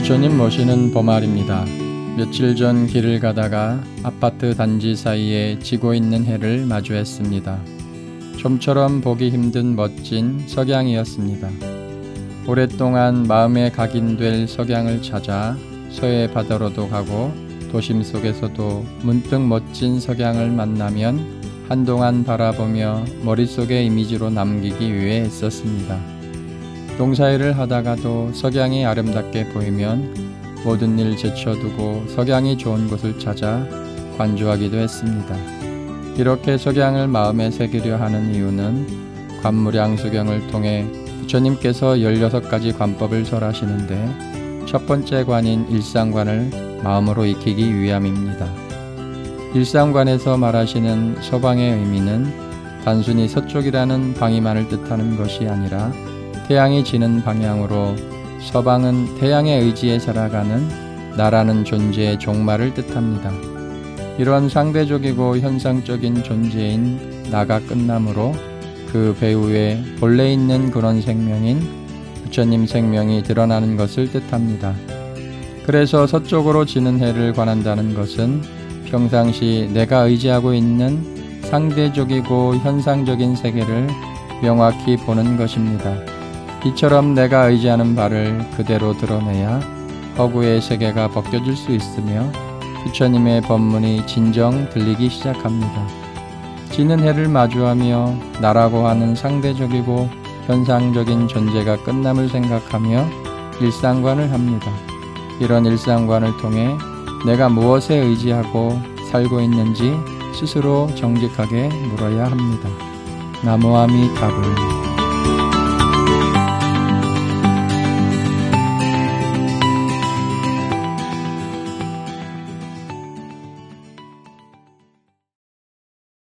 부처님 모시는 보말입니다. 며칠 전 길을 가다가 아파트 단지 사이에 지고 있는 해를 마주했습니다. 좀처럼 보기 힘든 멋진 석양이었습니다. 오랫동안 마음에 각인될 석양을 찾아 서해 바다로도 가고 도심 속에서도 문득 멋진 석양을 만나면 한동안 바라보며 머릿속에 이미지로 남기기 위해 애썼습니다. 농사일을 하다가도 석양이 아름답게 보이면 모든 일 제쳐두고 석양이 좋은 곳을 찾아 관주하기도 했습니다. 이렇게 석양을 마음에 새기려 하는 이유는 관무량수경을 통해 부처님께서 16가지 관법을 설하시는데 첫 번째 관인 일상관을 마음으로 익히기 위함입니다. 일상관에서 말하시는 서방의 의미는 단순히 서쪽이라는 방위만을 뜻하는 것이 아니라 태양이 지는 방향으로 서방은 태양의 의지에 살아가는 나라는 존재의 종말을 뜻합니다. 이런 상대적이고 현상적인 존재인 나가 끝남으로 그 배후에 본래 있는 근원 생명인 부처님 생명이 드러나는 것을 뜻합니다. 그래서 서쪽으로 지는 해를 관한다는 것은 평상시 내가 의지하고 있는 상대적이고 현상적인 세계를 명확히 보는 것입니다. 이처럼 내가 의지하는 바를 그대로 드러내야 허구의 세계가 벗겨질 수 있으며 부처님의 법문이 진정 들리기 시작합니다. 지는 해를 마주하며 나라고 하는 상대적이고 현상적인 존재가 끝남을 생각하며 일상관을 합니다. 이런 일상관을 통해 내가 무엇에 의지하고 살고 있는지 스스로 정직하게 물어야 합니다. 나무아미타불.